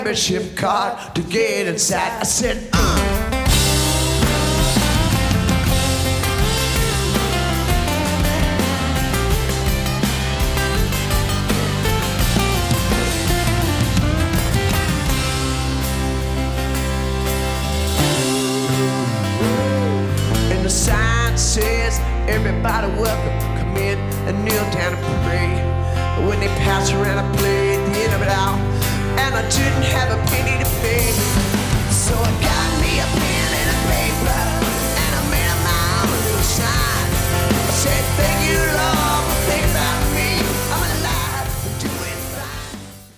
membership card to get inside. I said, And the sign says, everybody welcome, come in and kneel down and pray. But when they pass around, I played the end of it out, and I didn't have a penny to pay. So I got me a pen and a paper, and I made my own little sign. I said, thank you, Lord, for thinking about me. I'm alive and doing fine.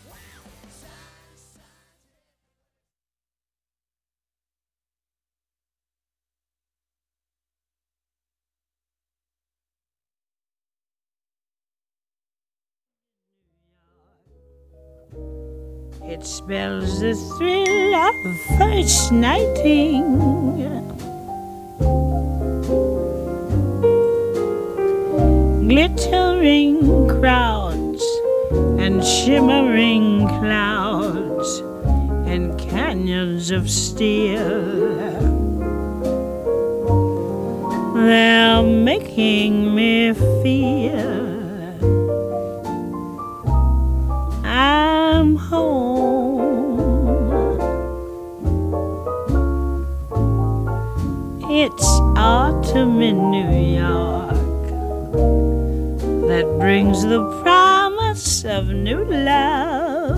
It spells the thrill of first nighting, glittering crowds and shimmering clouds and canyons of steel. They're making me feel I'm home. It's autumn in New York that brings the promise of new love.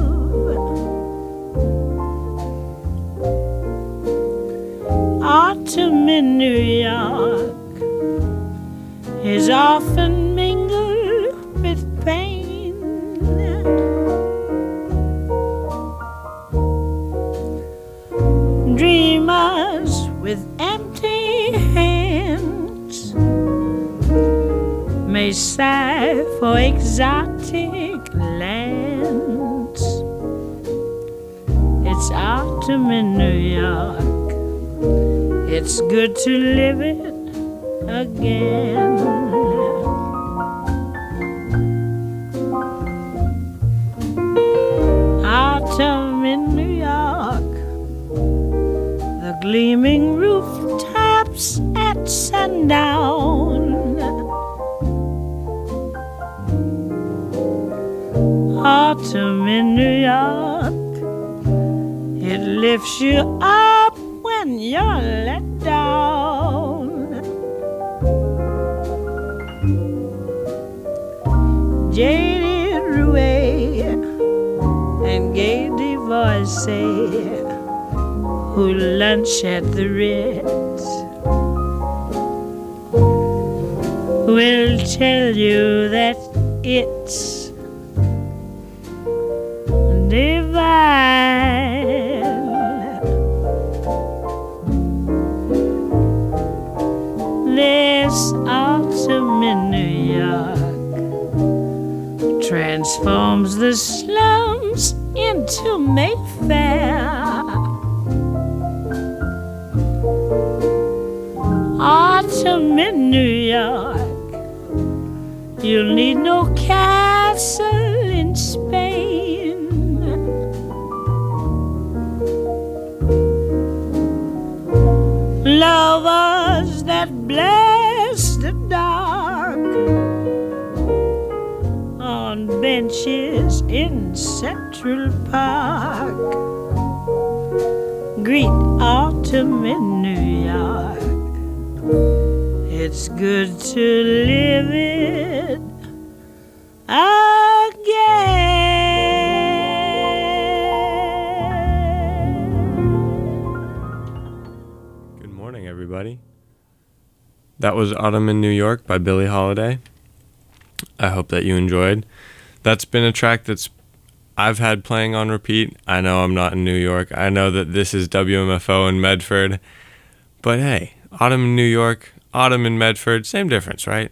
Autumn in New York is often mingled with pain. Dreamers with empty hands may sigh for exotic lands. It's autumn in New York. It's good to live it again. Autumn in New York, the gleaming rooftops at sundown. Autumn in New York, it lifts you up when you're let down. Jaded Rouet and gay divorcee who lunch at the Ritz will tell you that it's divine. This autumn in New York transforms the slums into Mayfair. Autumn in New York, you'll need no castle in Spain. Lovers that bless the dark on benches in Central Park greet autumn in New York. It's good to live it again. Good morning, everybody. That was Autumn in New York by Billie Holiday. I hope that you enjoyed. That's been a track I've had playing on repeat. I know I'm not in New York. I know that this is WMFO in Medford. But hey, Autumn in New York, Autumn in Medford, same difference, right?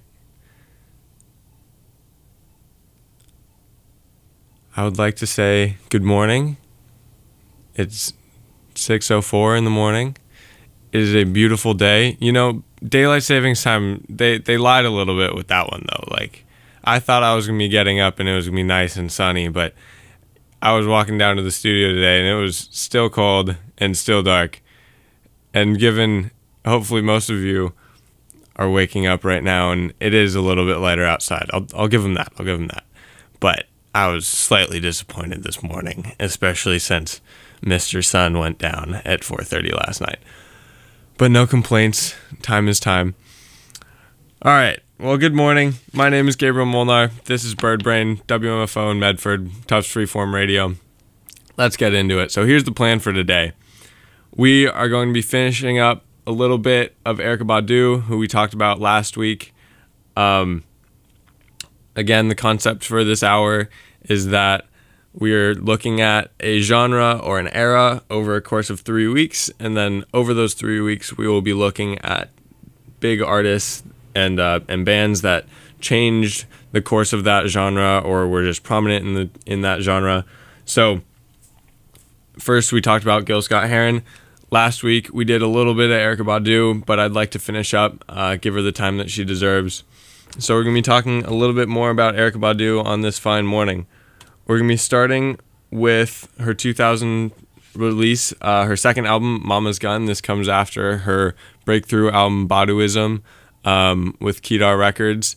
I would like to say good morning. It's 6:04 in the morning. It is a beautiful day. You know, daylight savings time, they lied a little bit with that one though. Like, I thought I was going to be getting up and it was going to be nice and sunny, but I was walking down to the studio today and it was still cold and still dark. And given, hopefully most of you are waking up right now and it is a little bit lighter outside. I'll give them that. But I was slightly disappointed this morning, especially since Mr. Sun went down at 4:30 last night. But no complaints. Time is time. All right. Well, good morning. My name is Gabriel Molnar. This is Bird Brain, WMFO in Medford, Tufts Freeform Radio. Let's get into it. So here's the plan for today. We are going to be finishing up a little bit of Erykah Badu, who we talked about last week. Again, the concept for this hour is that we're looking at a genre or an era over a course of 3 weeks, and then over those 3 weeks, we will be looking at big artists and bands that changed the course of that genre or were just prominent in that genre. So first, we talked about Gil Scott-Heron. Last week, we did a little bit of Erykah Badu, but I'd like to finish up, give her the time that she deserves. So we're going to be talking a little bit more about Erykah Badu on this fine morning. We're going to be starting with her 2000 release, her second album, Mama's Gun. This comes after her breakthrough album, Baduism, with Kedar Records.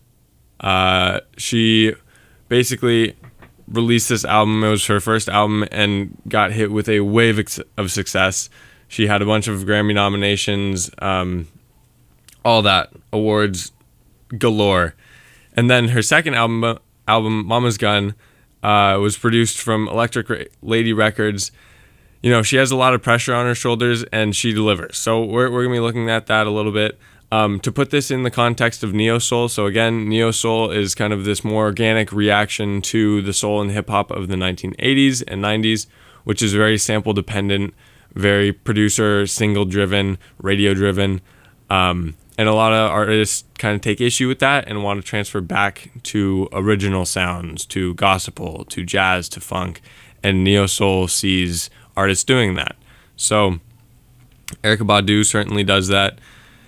She basically released this album. It was her first album and got hit with a wave of success. She had a bunch of Grammy nominations, all that, awards galore. And then her second album, Mama's Gun, was produced from Electric Lady Records. You know, she has a lot of pressure on her shoulders and she delivers. So we're going to be looking at that a little bit. To put this in the context of neo-soul, so again, neo-soul is kind of this more organic reaction to the soul and hip-hop of the 1980s and 90s, which is very sample-dependent, very producer, single-driven, radio-driven, and a lot of artists kind of take issue with that and want to transfer back to original sounds, to gospel, to jazz, to funk, and neo-soul sees artists doing that. So Erykah Badu certainly does that.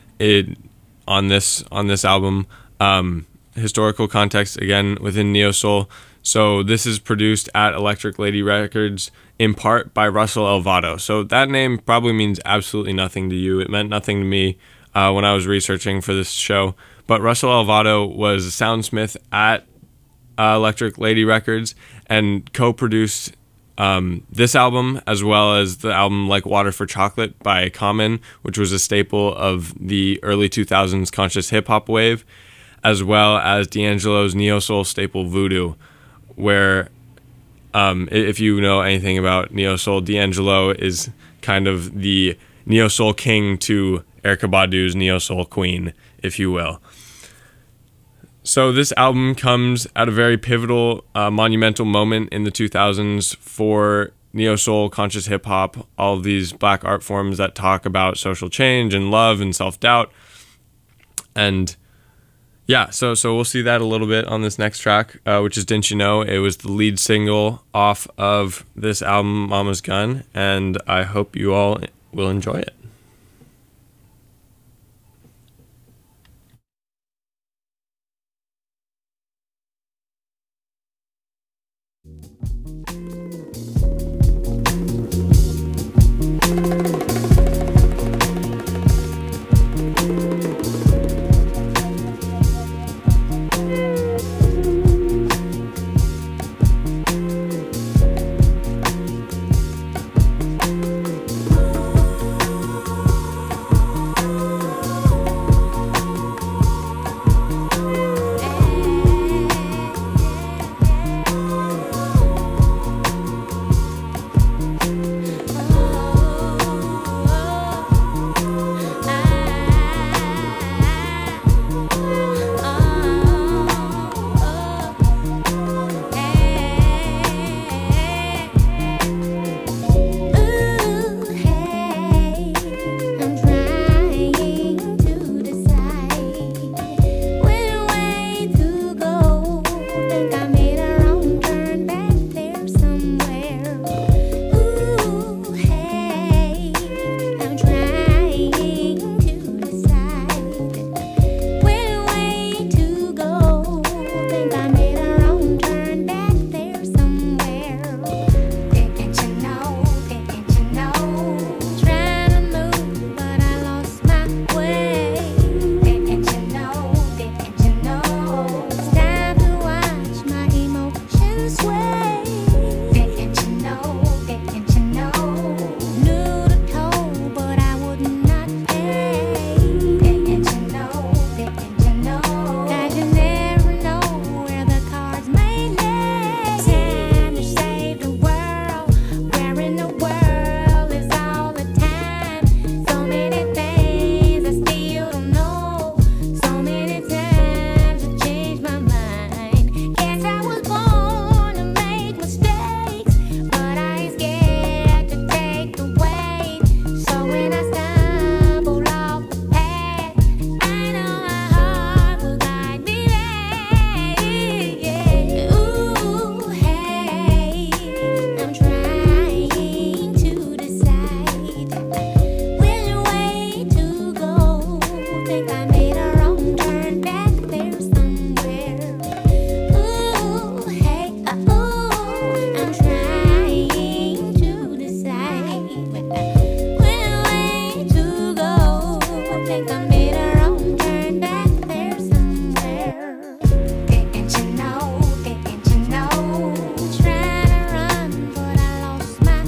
On this album, historical context again within neo soul. So this is produced at Electric Lady Records in part by Russell Elvado. So that name probably means absolutely nothing to you. It meant nothing to me when I was researching for this show. But Russell Elvado was a soundsmith at Electric Lady Records and co-produced this album, as well as the album Like Water for Chocolate by Common, which was a staple of the early 2000s conscious hip-hop wave, as well as D'Angelo's neo-soul staple Voodoo, where if you know anything about neo-soul, D'Angelo is kind of the neo-soul king to Erykah Badu's neo-soul queen, if you will. So this album comes at a very pivotal, monumental moment in the 2000s for neo-soul, conscious hip-hop, all of these black art forms that talk about social change and love and self-doubt. And yeah, so we'll see that a little bit on this next track, which is Didn't You Know? It was the lead single off of this album, Mama's Gun, and I hope you all will enjoy it.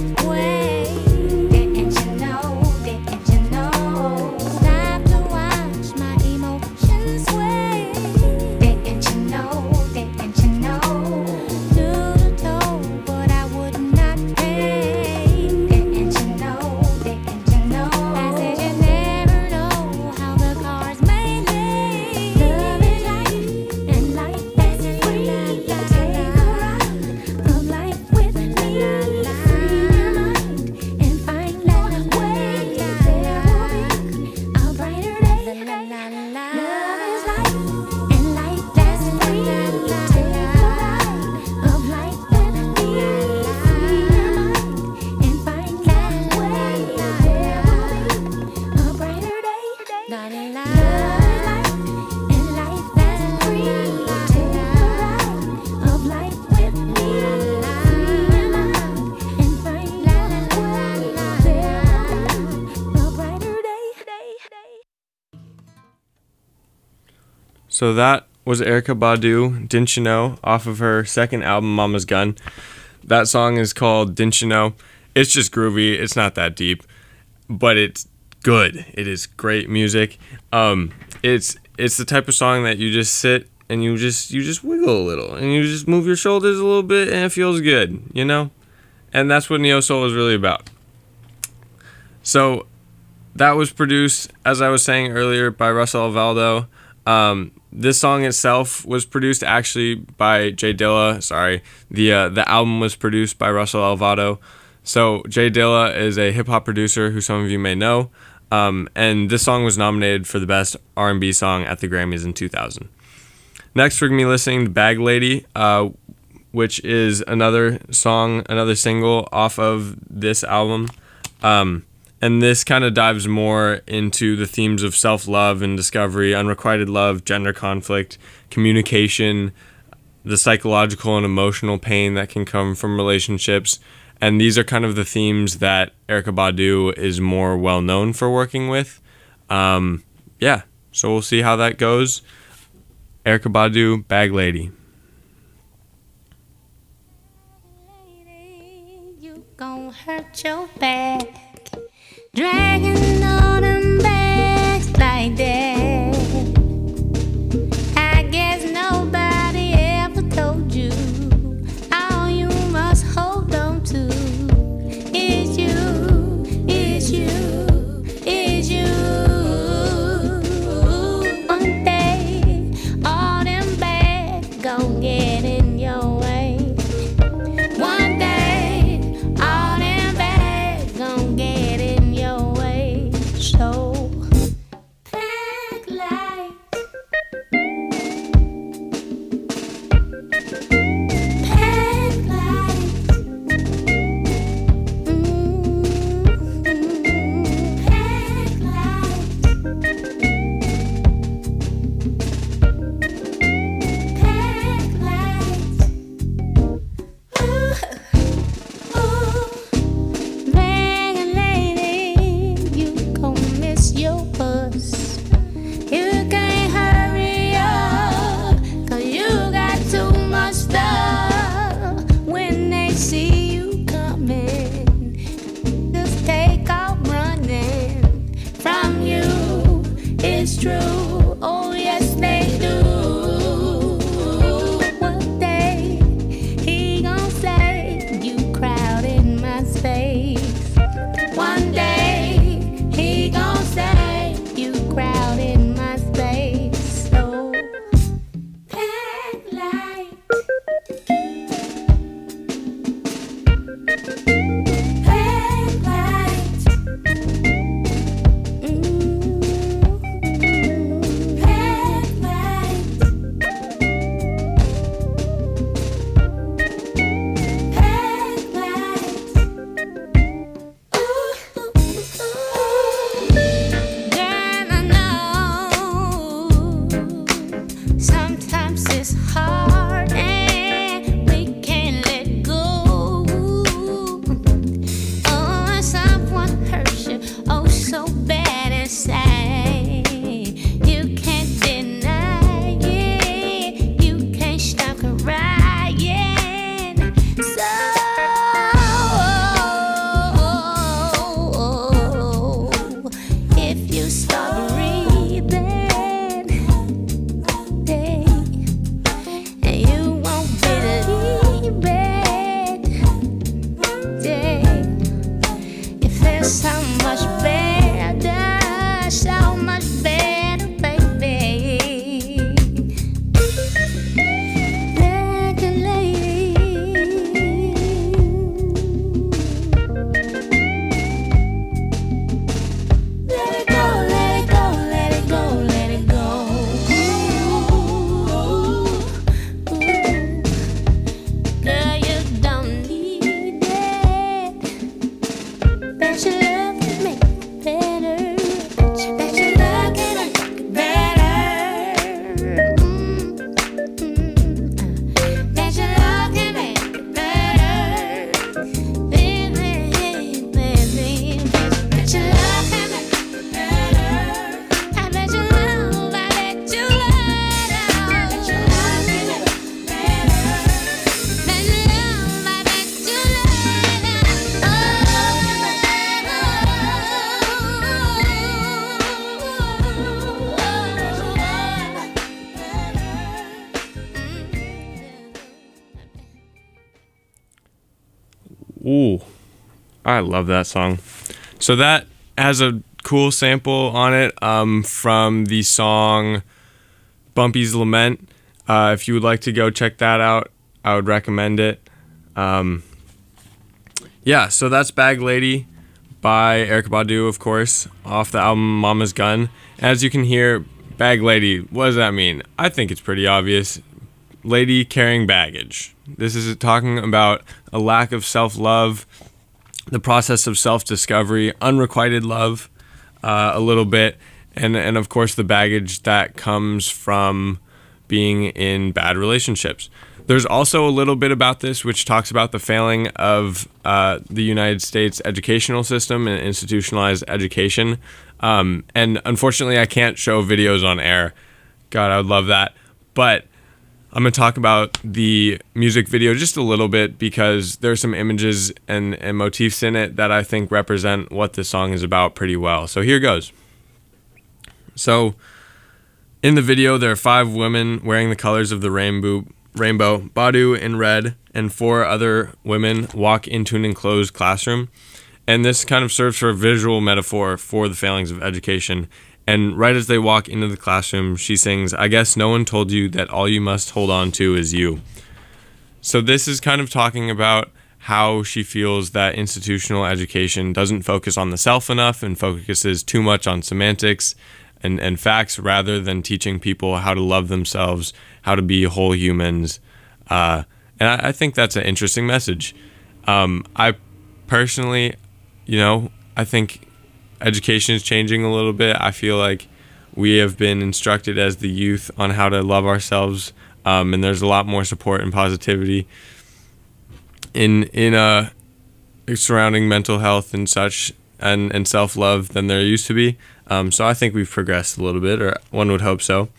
way. Didn't you know? Didn't you know? Stop to watch my emotions sway. Didn't you know? Didn't you know? Knew the toll, but I would not pay. Didn't you know? Didn't you know? I said you never know how the cards may lay. Love is life, and life is free. Take a ride of life with me. Free your mind and find that way. There will be a brighter day. Love is life, and life is free. Take a ride of life with me. Free your mind and find that way. There will be a brighter day. Love is life, and life is free. Take a ride of life with me. Free your mind and find that way. There will be a brighter day. So that was Erykah Badu, Didn't You Know, off of her second album, Mama's Gun. That song is called Didn't You Know. It's just groovy. It's not that deep, but it's good. It is great music. It's the type of song that you just sit and you just wiggle a little and you just move your shoulders a little bit and it feels good, you know? And that's what Neo Soul is really about. So that was produced, as I was saying earlier, by Russell Alvaro. This song itself was produced actually by Jay Dilla. Sorry, the album was produced by Russell Alvaro. So Jay Dilla is a hip hop producer who some of you may know, and this song was nominated for the best R&B song at the Grammys in 2000. Next, we're gonna be listening to Bag Lady, which is another song, another single off of this album. And this kind of dives more into the themes of self-love and discovery, unrequited love, gender conflict, communication, the psychological and emotional pain that can come from relationships. And these are kind of the themes that Erykah Badu is more well-known for working with. Yeah, so we'll see how that goes. Erykah Badu, Bag Lady. You gon' hurt your back, dragging all them bags like that. I guess nobody ever told you all you must hold on to is you, is you, is you. One day, all them bags gon' get in your way. One day, all them bags gon' get in your way. Ooh, I love that song. So that has a cool sample on it from the song Bumpy's Lament. If you would like to go check that out, I would recommend it. Yeah, so that's Bag Lady by Erykah Badu, of course, off the album Mama's Gun. As you can hear, Bag Lady, what does that mean? I think it's pretty obvious. Lady carrying baggage. This is talking about a lack of self-love, the process of self-discovery, unrequited love, a little bit, and of course the baggage that comes from being in bad relationships. There's also a little bit about this which talks about the failing of the United States educational system and institutionalized education. And unfortunately, I can't show videos on air. God, I would love that. But I'm going to talk about the music video just a little bit because there's some images and motifs in it that I think represent what this song is about pretty well. So here goes. So in the video, there are 5 women wearing the colors of the rainbow. Badu in red and 4 other women walk into an enclosed classroom. And this kind of serves for a visual metaphor for the failings of education. And right as they walk into the classroom, she sings, "I guess no one told you that all you must hold on to is you." So this is kind of talking about how she feels that institutional education doesn't focus on the self enough and focuses too much on semantics and facts rather than teaching people how to love themselves, how to be whole humans. And I think that's an interesting message. I personally, I think education is changing a little bit. I feel like we have been instructed as the youth on how to love ourselves, and there's a lot more support and positivity in surrounding mental health and such and self-love than there used to be. So I think we've progressed a little bit, or one would hope so.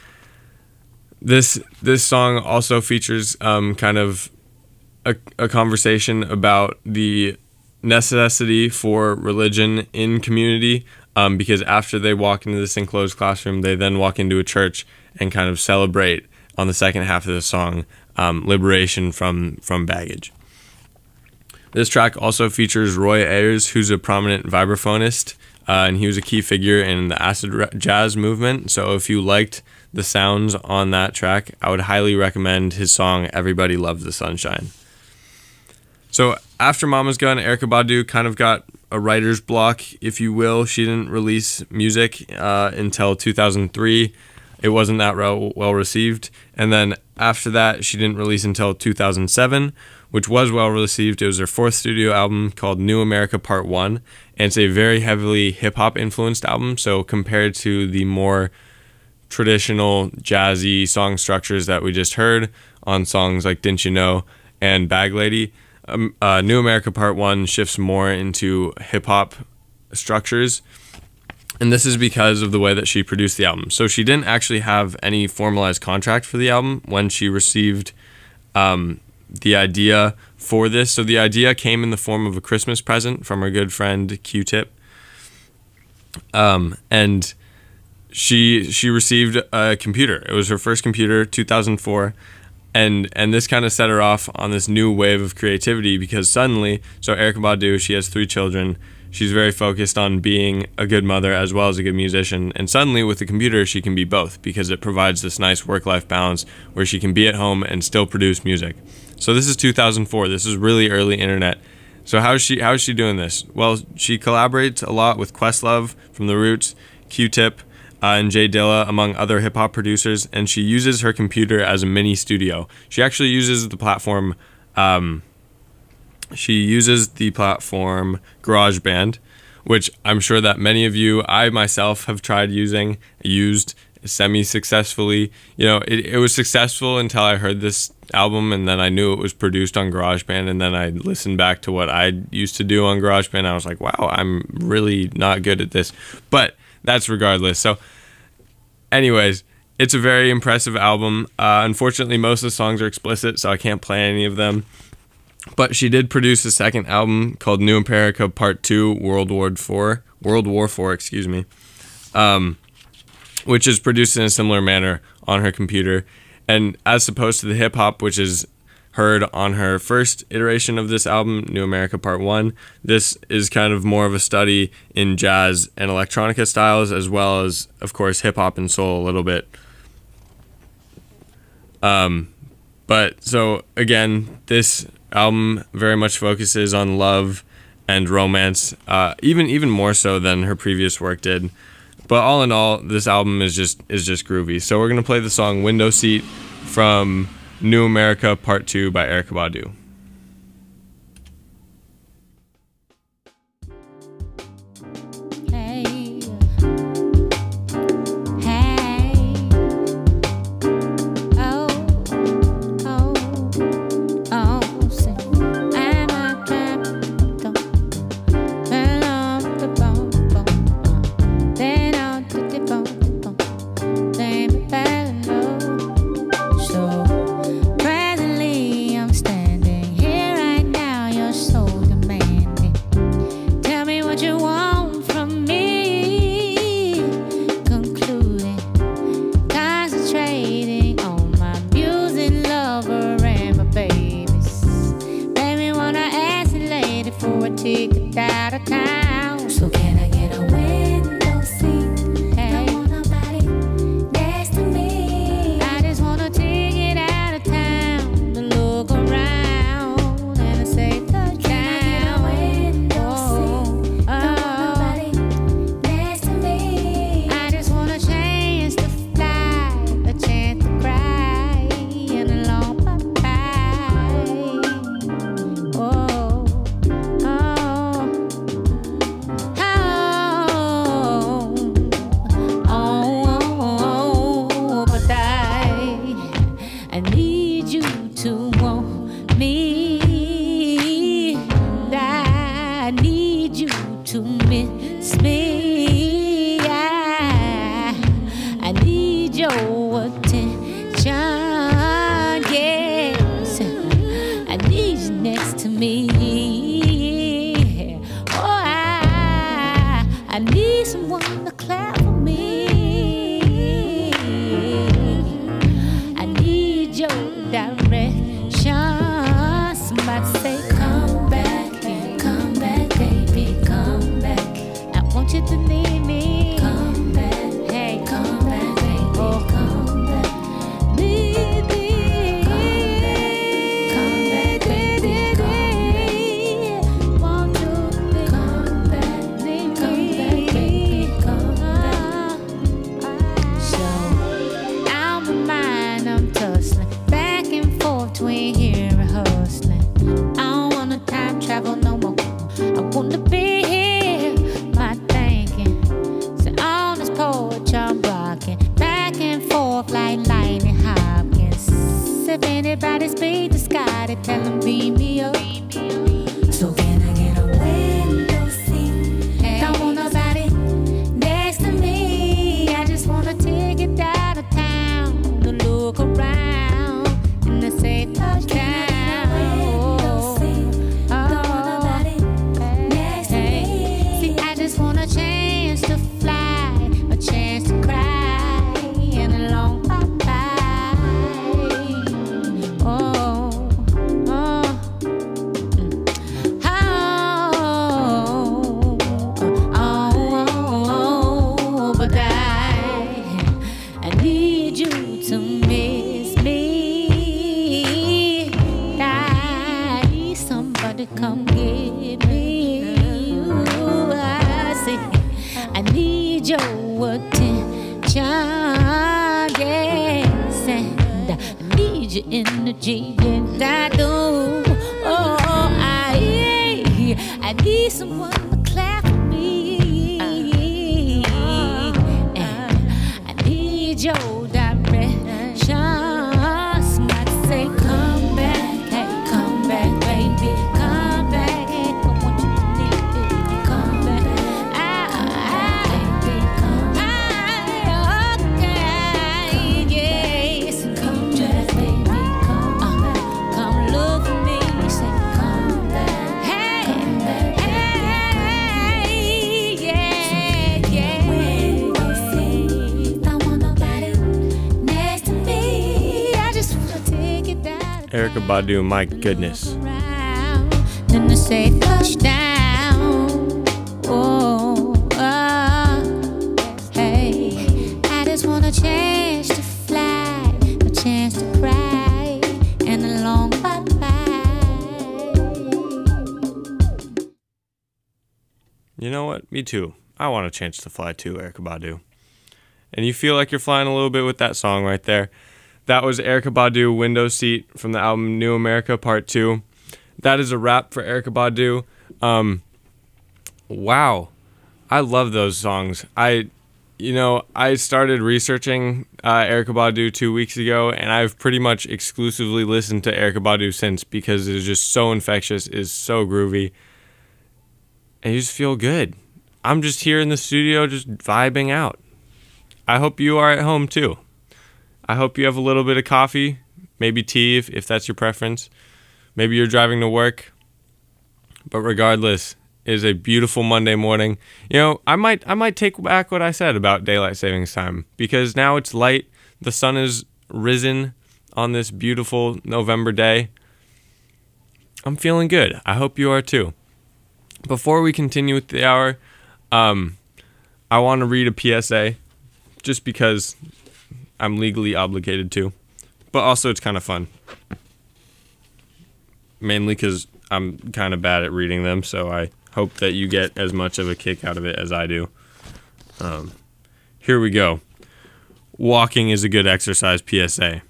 This song also features kind of a conversation about the necessity for religion in community, because after they walk into this enclosed classroom, they then walk into a church and kind of celebrate on the second half of the song liberation from baggage. This track also features Roy Ayers, who's a prominent vibraphonist, and he was a key figure in the acid jazz movement. So if you liked the sounds on that track, I would highly recommend his song Everybody Loves the Sunshine. So after Mama's Gun, Erykah Badu kind of got a writer's block, if you will. She didn't release music until 2003. It wasn't that well received. And then after that, she didn't release until 2007, which was well received. It was her 4th studio album called New America Part 1. And it's a very heavily hip-hop influenced album. So compared to the more traditional jazzy song structures that we just heard on songs like Didn't You Know and Bag Lady, New America Part 1 shifts more into hip-hop structures. And this is because of the way that she produced the album. So she didn't actually have any formalized contract for the album when she received the idea for this. So the idea came in the form of a Christmas present from her good friend Q-Tip. And she received a computer. It was her first computer, 2004. And this kind of set her off on this new wave of creativity because suddenly, so Erykah Badu, she has 3 children. She's very focused on being a good mother as well as a good musician. And suddenly with the computer, she can be both because it provides this nice work-life balance where she can be at home and still produce music. So this is 2004. This is really early internet. So how is she doing this? Well, she collaborates a lot with Questlove from The Roots, Q-Tip, and Jay Dilla, among other hip-hop producers, and she uses her computer as a mini studio. She actually uses the platform GarageBand, which I'm sure that many of you, I myself, have tried used semi-successfully. It was successful until I heard this album, and then I knew it was produced on GarageBand, and then I listened back to what I used to do on GarageBand, and I was like, wow, I'm really not good at this. But that's regardless. So anyways, it's a very impressive album. Unfortunately, most of the songs are explicit, so I can't play any of them. But she did produce a second album called New America Part 2, World War IV, excuse me, which is produced in a similar manner on her computer. And as opposed to the hip-hop, which is heard on her first iteration of this album, New America Part 1. This is kind of more of a study in jazz and electronica styles, as well as, of course, hip-hop and soul a little bit. But so, again, this album very much focuses on love and romance, even more so than her previous work did. But all in all, this album is just groovy. So we're gonna play the song "Window Seat" from New America Part 2 by Erykah Badu. Hey, hey, oh, oh, oh, say, I'm a captain, turn off the phone, then on to the phone, then be back low. So presently I'm standing here right now, you're so demanding. Tell me what you want from me. Concluding, concentrating on my music lover and my babies. Baby, wanna ask you lady for a ticket out of town. So can I get a window seat? Hey. Don't want nobody next to me. I just want a ticket out of town to look around and a safe touchdown. Can I get a window seat? Don't want nobody next to me. I just want a chance to fly, a chance to cry, and a long bye-bye. Oh, but I need you to want me. I need you to miss me. I need your attention. Yes, I need you next to me. Oh, I need someone to clap for me. I need your direction. Somebody say, come back, baby, come back. I want you to need me. Come back, hey, come back, baby, come back. Need me. Come back, baby, come back. Want you to come back, need me. Come back. So out my mind, I'm tussling back and forth between here and hustling. I don't wanna time travel no more. I wanna be here, my thinking. So on this porch I'm rocking back and forth like lightning Hopkins. If anybody speak the sky, they tell them beam me up. So can I get a window seat? Hey. Don't want nobody next to me. I just want a ticket out of town to look around and to say touchdown. See, I just want a chance to fly, a chance to cry, and a long bye-bye. Oh, oh, oh, but I need you to miss me. I need somebody come get me. Ooh, I see. I need your attention, yes, and I need your energy, and I do. Oh, I need someone to clap for me, and I need your direction. Somebody say, come back, hey, come back, baby, come back. Hey, I want you to need it, come back. Okay, yes, come back, baby, come back. Come look for me, say, come back. Hey, hey, yeah, yeah. Don't want nobody Erykah Badu, my goodness. Then they say flush down. Hey, I just want a chance to fly, a chance to cry, and a long bye-bye. You know what? Me too. I want a chance to fly too, Erykah Badu. And you feel like you're flying a little bit with that song right there. That was Erykah Badu, Window Seat, from the album New America Part 2. That is a wrap for Erykah Badu. Wow. I love those songs. I started researching Erykah Badu 2 weeks ago, and I've pretty much exclusively listened to Erykah Badu since because it is just so infectious, it is so groovy, and you just feel good. I'm just here in the studio just vibing out. I hope you are at home too. I hope you have a little bit of coffee, maybe tea if that's your preference. Maybe you're driving to work. But regardless, it is a beautiful Monday morning. You know, I might take back what I said about daylight savings time because now it's light. The sun is risen on this beautiful November day. I'm feeling good. I hope you are too. Before we continue with the hour, I want to read a PSA just because I'm legally obligated to, but also it's kind of fun. Mainly because I'm kind of bad at reading them, so I hope that you get as much of a kick out of it as I do. Here we go. Walking is a good exercise PSA.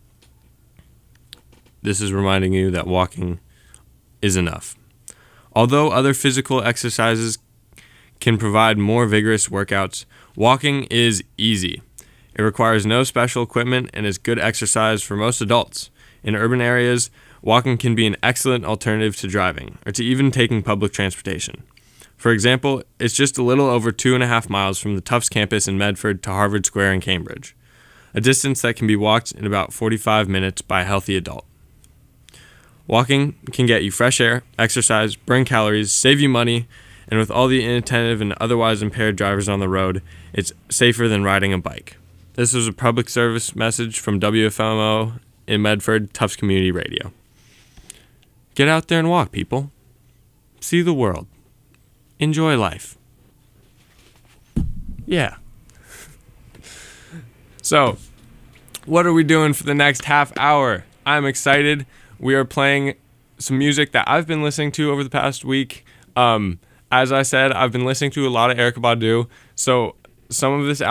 This is reminding you that walking is enough. Although other physical exercises can provide more vigorous workouts, walking is easy. It requires no special equipment and is good exercise for most adults. In urban areas, walking can be an excellent alternative to driving, or to even taking public transportation. For example, it's just a little over 2.5 miles from the Tufts campus in Medford to Harvard Square in Cambridge, a distance that can be walked in about 45 minutes by a healthy adult. Walking can get you fresh air, exercise, burn calories, save you money, and with all the inattentive and otherwise impaired drivers on the road, it's safer than riding a bike. This was a public service message from WFMO in Medford, Tufts Community Radio. Get out there and walk, people. See the world. Enjoy life. Yeah. So, what are we doing for the next half hour? I'm excited. We are playing some music that I've been listening to over the past week. As I said, I've been listening to a lot of Erykah Badu, so some of this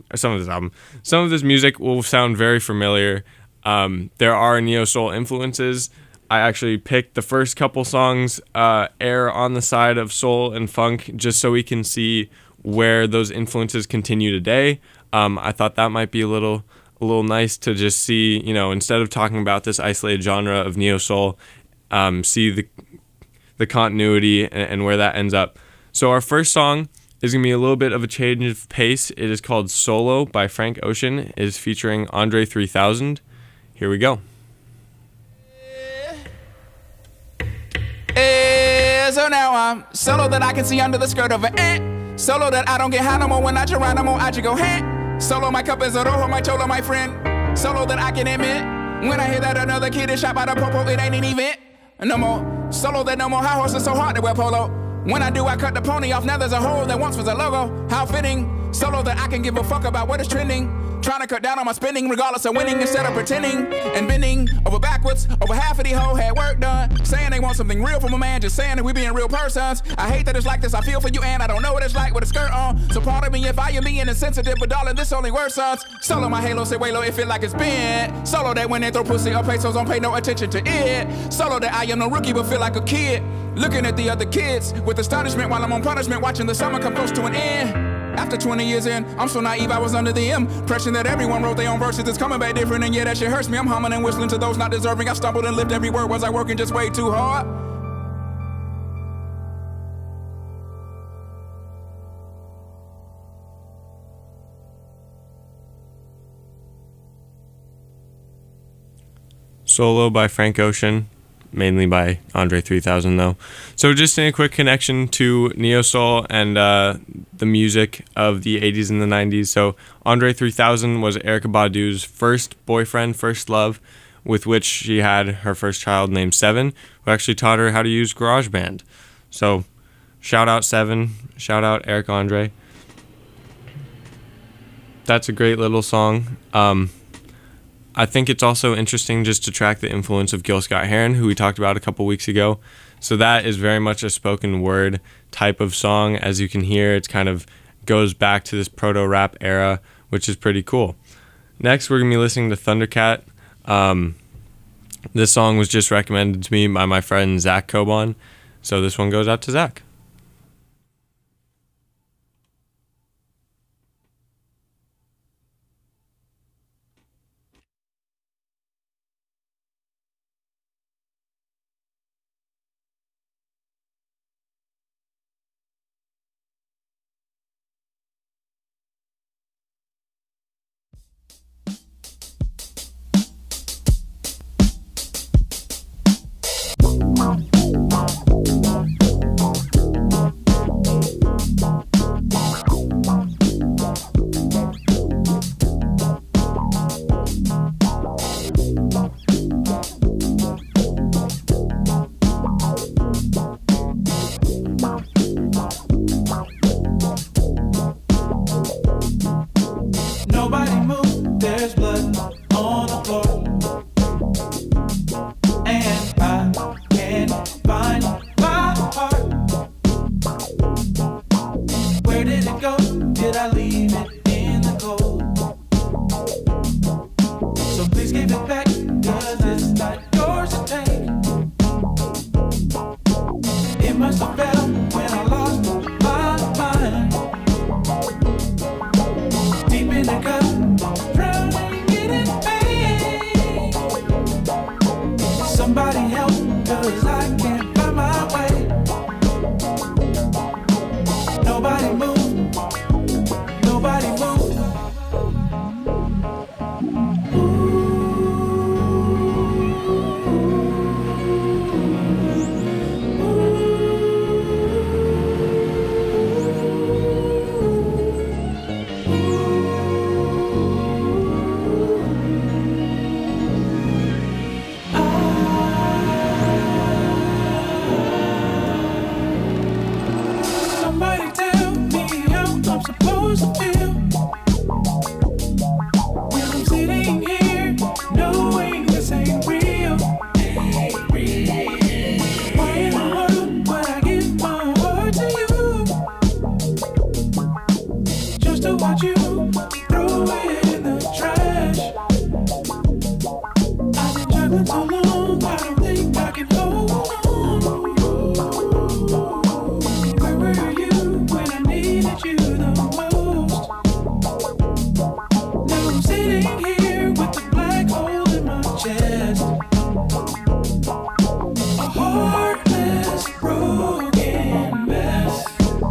music will sound very familiar. There are neo-soul influences. I actually picked the first couple songs, err on the side of soul and funk, just so we can see where those influences continue today. I thought that might be a little nice to just see, instead of talking about this isolated genre of neo-soul, see the continuity and where that ends up. So our first song is going to be a little bit of a change of pace. It is called Solo by Frank Ocean. It is featuring Andre 3000. Here we go. So now I'm solo that I can see under the skirt of an ant. Solo that I don't get high no more when I Geronimo, I just go hand. Solo my cup is a rojo, my cholo, my friend. Solo that I can admit when I hear that another kid is shot by the popo, it ain't an event. No more solo that no more high horses so hard to wear polo. When I do, I cut the pony off, now there's a hole that once was a logo. How fitting, solo that I can give a fuck about what is trending. Trying to cut down on my spending regardless of winning instead of pretending and bending over backwards. Over half of the whole had work done. Saying they want something real from a man, just saying that we being real persons. I hate that it's like this, I feel for you and I don't know what it's like with a skirt on. So pardon me if I am being insensitive, but darling, this only worsens. Solo my halo, say waylo, it feel like it's been. Solo that when they throw pussy or pesos, don't pay no attention to it. Solo that I am no rookie, but feel like a kid. Looking at the other kids with astonishment while I'm on punishment, watching the summer come close to an end. After 20 years in, I'm so naive, I was under the impression that everyone wrote their own verses. It's coming back different, and yeah, that shit hurts me. I'm humming and whistling to those not deserving. I stumbled and lived every word. Was I working just way too hard? Solo by Frank Ocean, mainly by Andre 3000 though. So just in a quick connection to neo-soul and the music of the 80s and the 90s. So Andre 3000 was Erykah Badu's first boyfriend, first love. with which she had her first child named Seven, who actually taught her how to use GarageBand. So shout out Seven, shout out Eric Andre. That's a great little song. I think it's also interesting just to track the influence of Gil Scott-Heron, who we talked about a couple weeks ago. So that is very much a spoken word type of song. As you can hear, it's kind of goes back to this proto-rap era, which is pretty cool. Next, we're going to be listening to Thundercat. This song was just recommended to me by my friend Zach Coban. So this one goes out to Zach. Nobody move, there's blood on the floor. And I can't find my heart. Where did it go? Did I leave it in the cold? So please give it back, 'cause it's not yours to take. It must have fell when I lost my mind. Deep in the cup, drowning in pain. Somebody help, 'cause I can't find my way. Nobody move, nobody move. Somebody tell me how I'm supposed to feel when I'm sitting here knowing this ain't real. Why in the world would I give my heart to you just to watch you throw it in the trash? I've been juggling so long, I don't think I can hold on. Where were you when I needed you the most? Now I'm sitting here with the black hole in my chest. A heartless, broken mess.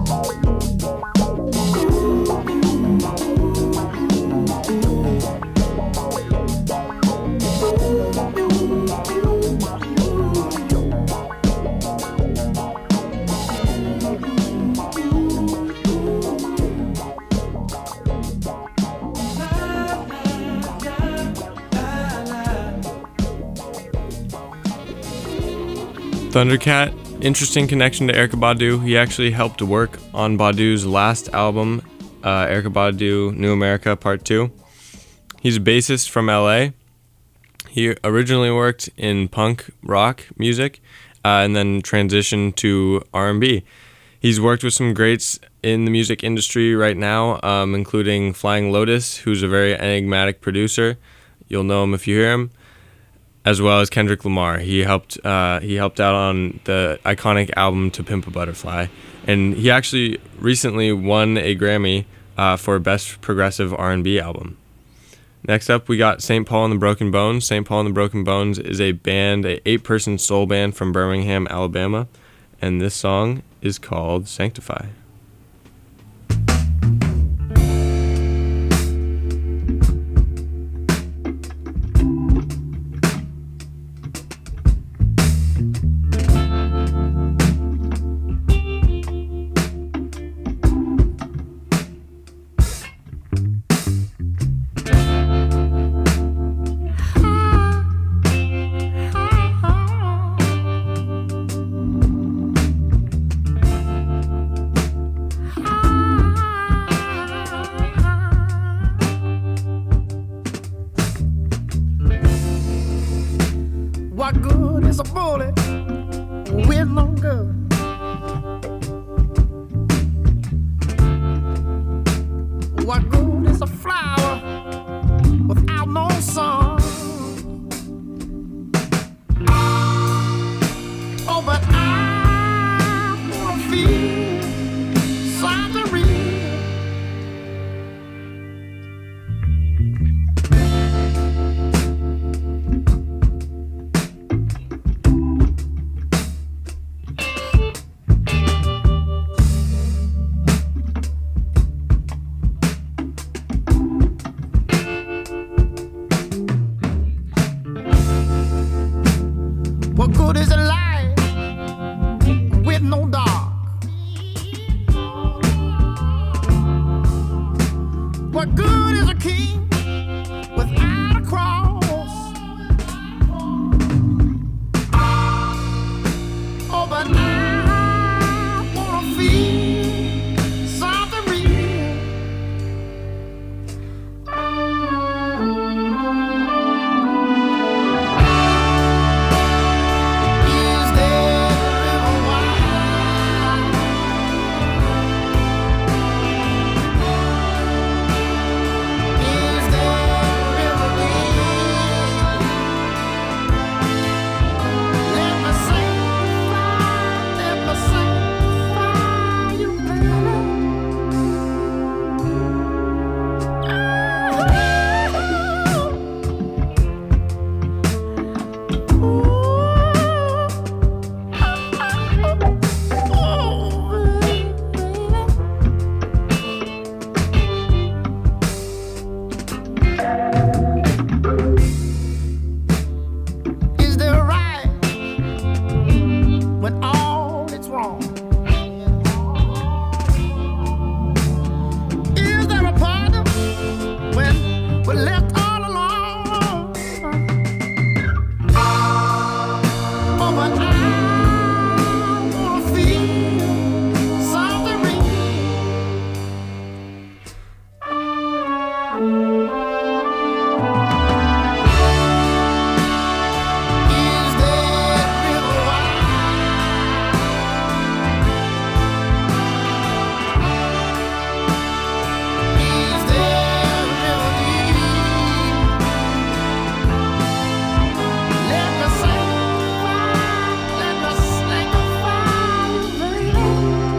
Thundercat, interesting connection to Erykah Badu. He actually helped work on Badu's last album, Erykah Badu New America Part 2. He's a bassist from LA. He originally worked in punk rock music and then transitioned to R&B. He's worked with some greats in the music industry right now, including Flying Lotus, who's a very enigmatic producer. You'll know him if you hear him. As well as Kendrick Lamar. He helped out on the iconic album To Pimp a Butterfly. And he actually recently won a Grammy for Best Progressive R&B Album. Next up, we got St. Paul and the Broken Bones. St. Paul and the Broken Bones is a band, an 8-person soul band from Birmingham, Alabama. And this song is called Sanctify. What good is a king without a cross? Oh, but I wanna feel something real. Is there a river wide? Is there a river deep? Let me sanctify you, Is there a right when all is wrong? Is there a pardon when we're left all alone? Oh, but I wanna feel something real. Is that river wide? Is that river deep? Let me sanctify you,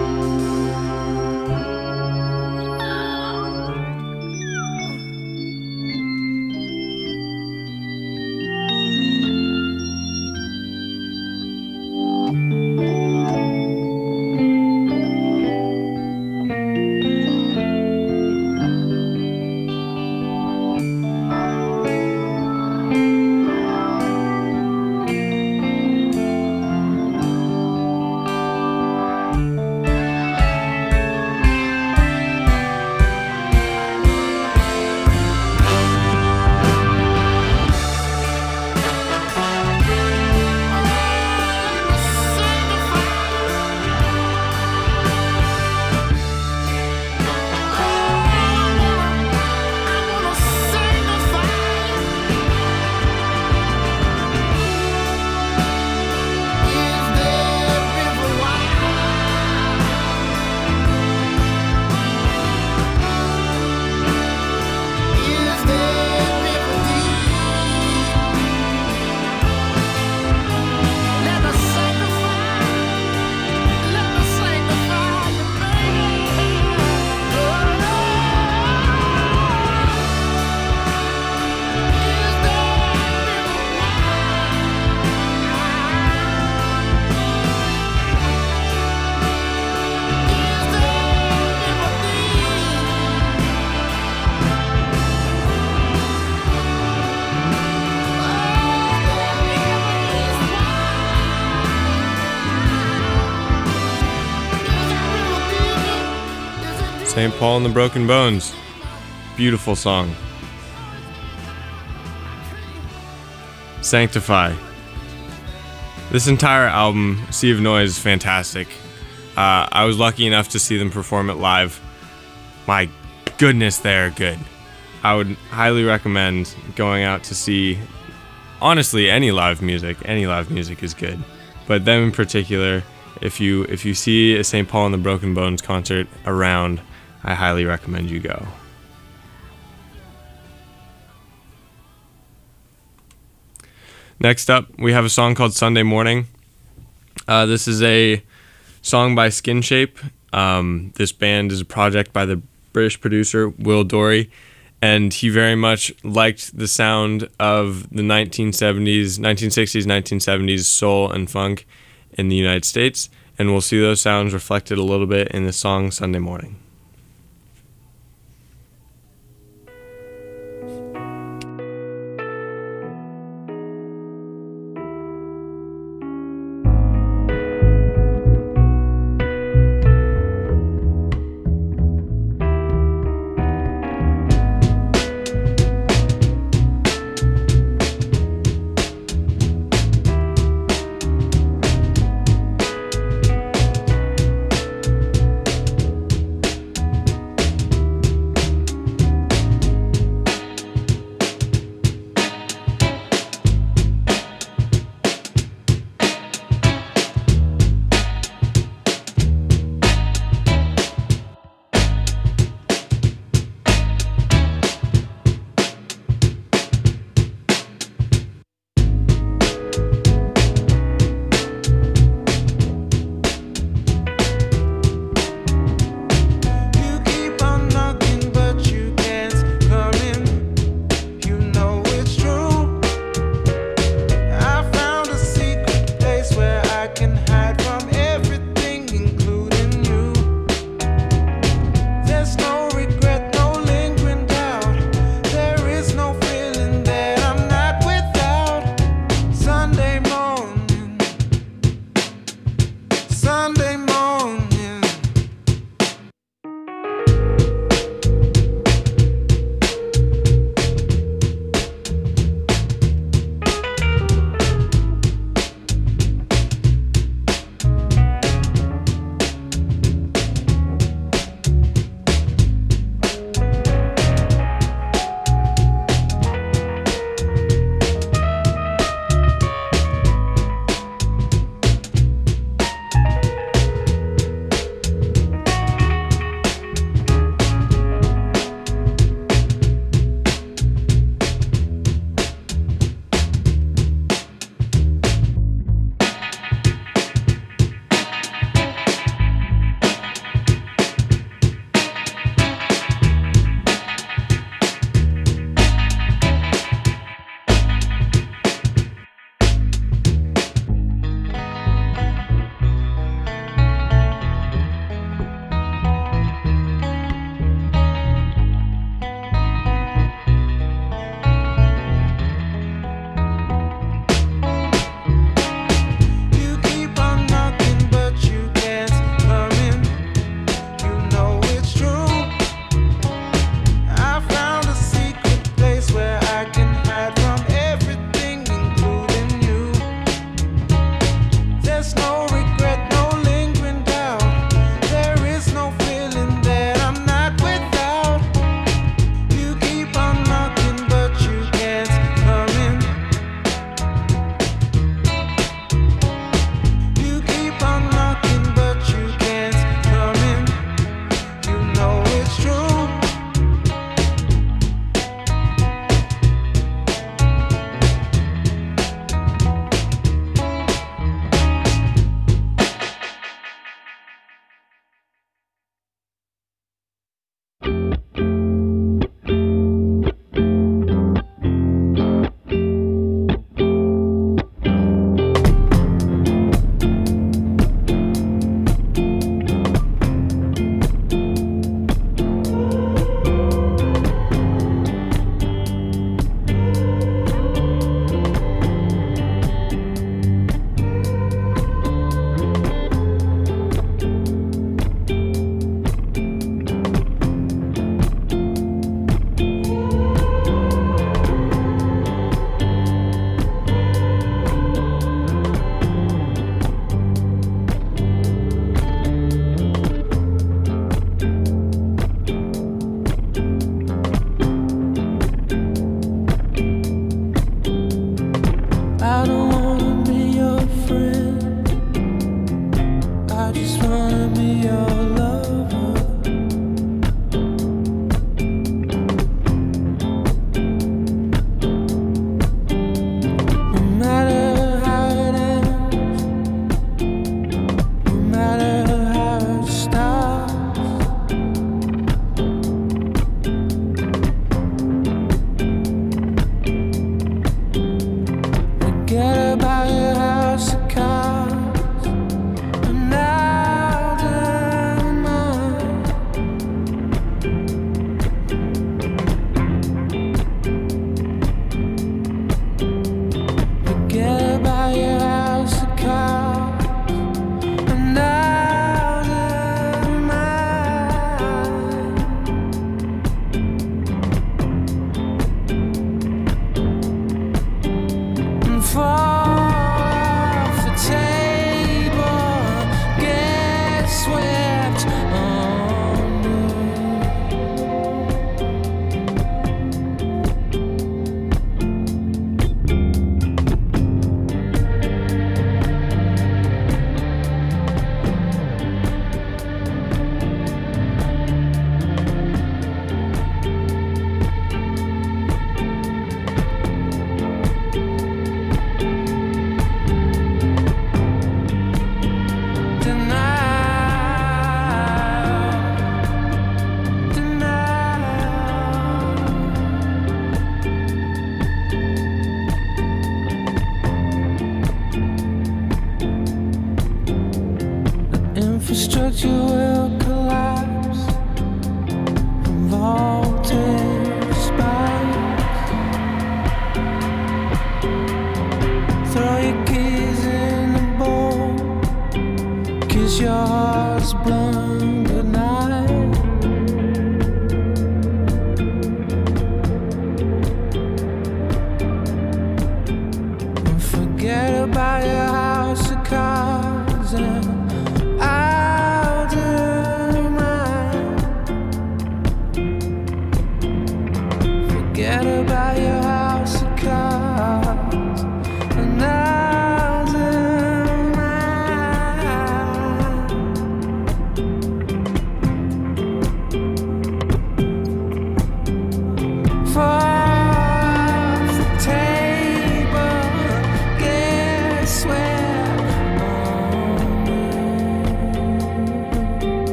St. Paul and the Broken Bones. Beautiful song. Sanctify. This entire album, Sea of Noise, is fantastic. I was lucky enough to see them perform it live. My goodness, they're good. I would highly recommend going out to see, honestly, any live music. Any live music is good. But them in particular, if you see a St. Paul and the Broken Bones concert around, I highly recommend you go. Next up, we have a song called Sunday Morning. This is a song by Skin Shape. This band is a project by the British producer Will Dorey, and he very much liked the sound of the 1960s, 1970s soul and funk in the United States, and we'll see those sounds reflected a little bit in the song Sunday Morning.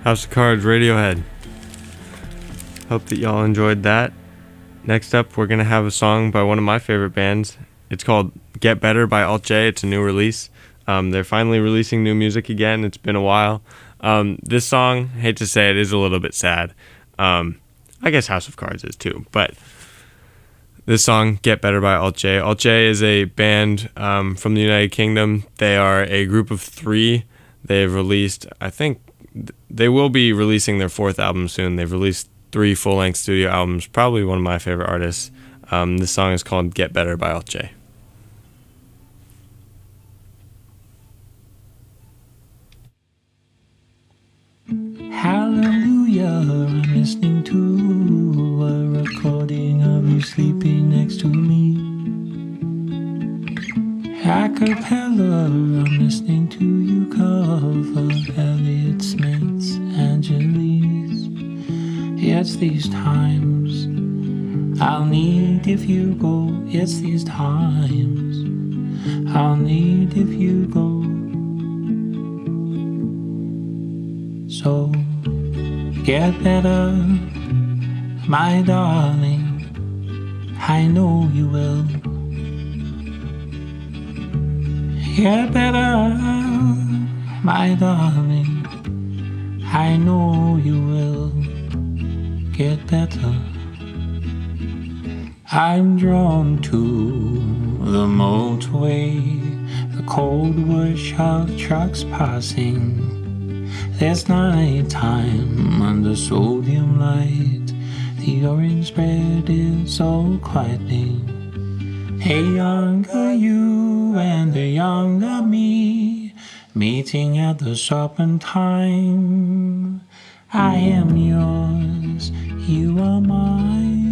House of Cards, Radiohead. Hope that y'all enjoyed that. Next up, we're going to have a song by one of my favorite bands. It's called Get Better by Alt J. It's a new release. They're finally releasing new music again. It's been a while. This song, hate to say it, is a little bit sad. I guess House of Cards is too. But this song, Get Better by Alt J. Alt J is a band from the United Kingdom. They are a group of 3. They've released, I think, they will be releasing their 4th album soon. They've released 3 full-length studio albums. Probably one of my favorite artists. This song is called Get Better by Alt J. Hallelujah, I'm listening to a recording of you sleeping next to me. A cappella, I'm listening to you cover Elliott Smith's Angeles. It's these times I'll need if you go. It's these times I'll need if you go. So get better, my darling, I know you will. Get better, my darling, I know you will. Get better. I'm drawn to the motorway, the cold whoosh of trucks passing. There's night time under sodium light. The orange bread is so quieting. A younger you and a younger me, meeting at the serpentine. I am yours, you are mine.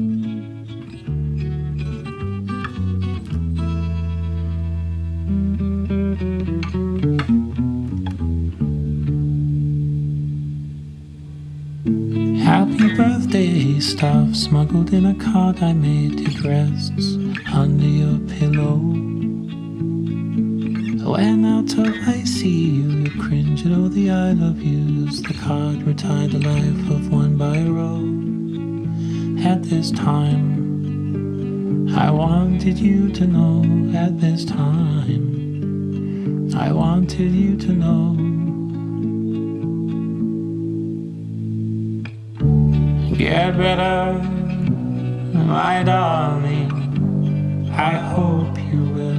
Happy birthday stuff smuggled in a card I made. It rests under your pillow. When out of I see you, you cringe at all the I love yous. The card retired the life of one by row. At this time, I wanted you to know. At this time, I wanted you to know. Get better, my darling, I hope you will.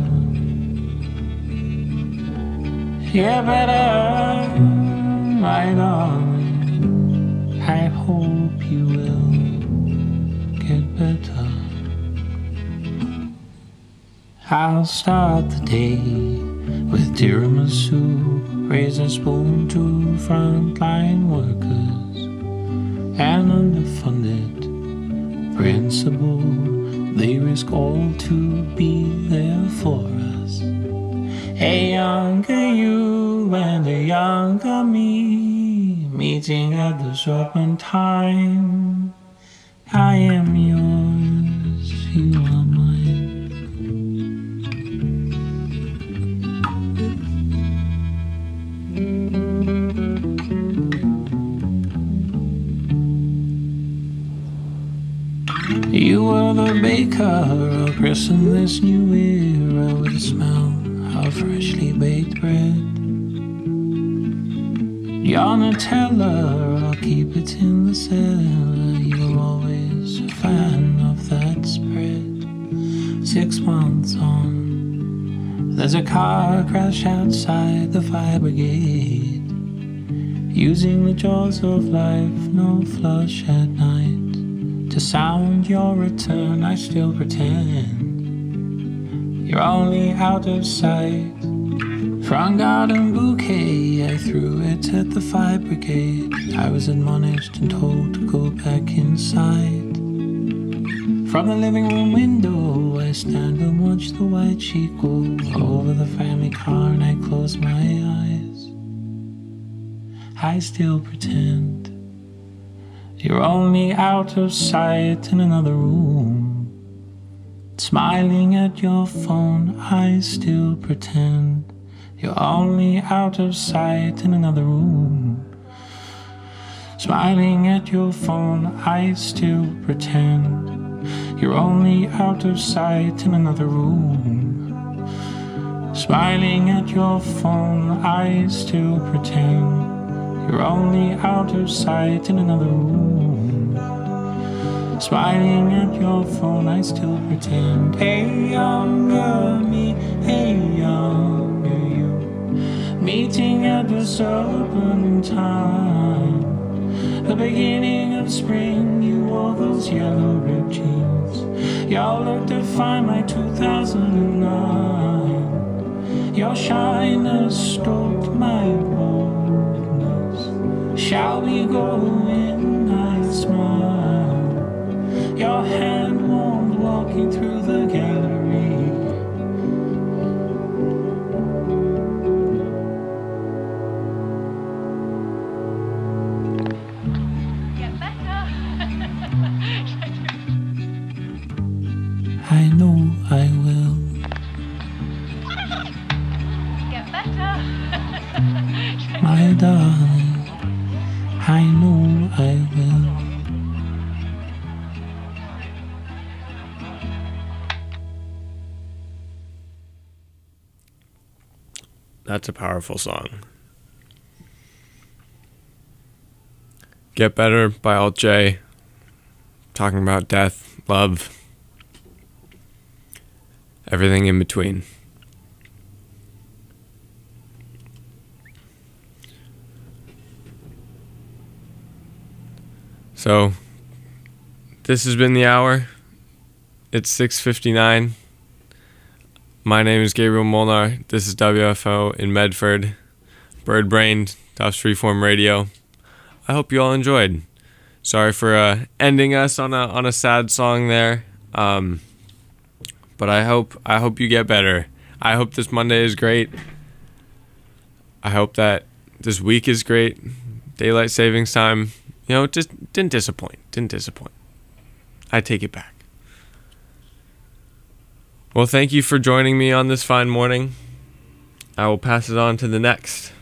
Get better, my darling, I hope you will. Get better. I'll start the day with tiramisu, raise a spoon to frontline workers and underfunded principal. They risk all to be there for us. A younger you and a younger me, meeting at the serpentine. I am yours, you are mine. You were the baker, I'll christen this new era with the smell of freshly baked bread. Your Nutella, I'll keep it in the cellar. You were always a fan of that spread. 6 months on, there's a car crash outside the fire brigade. Using the jaws of life, no flush at night. To sound your return, I still pretend you're only out of sight. Front garden bouquet, I threw it at the fire brigade. I was admonished and told to go back inside. From the living room window, I stand and watch the white sheet go over the family car, and I close my eyes. I still pretend you're only out of sight in another room. Smiling at your phone, I still pretend you're only out of sight in another room. Smiling at your phone, I still pretend you're only out of sight in another room. Smiling at your phone, I still pretend you're only out of sight in another room. Smiling at your phone, I still pretend. Hey, younger me, hey, younger you, meeting at the suburban time. The beginning of spring, you wore those yellow ripped jeans. Y'all looked to find my 2009. Your shyness stoked my boldness. Shall we go in? I smile. Your hand warmed walking through the gallery. I know I will. Get better. My darling, I know I will. That's a powerful song. Get Better by Alt J. Talking about death, love, everything in between. So, this has been the hour. It's 6:59. My name is Gabriel Molnar. This is WFO in Medford. Bird Brained, Duff's Freeform Radio. I hope you all enjoyed. Sorry for ending us on a sad song there. But I hope you get better. I hope this Monday is great. I hope that this week is great. Daylight savings time, just didn't disappoint. I take it back. Well, thank you for joining me on this fine morning. I will pass it on to the next.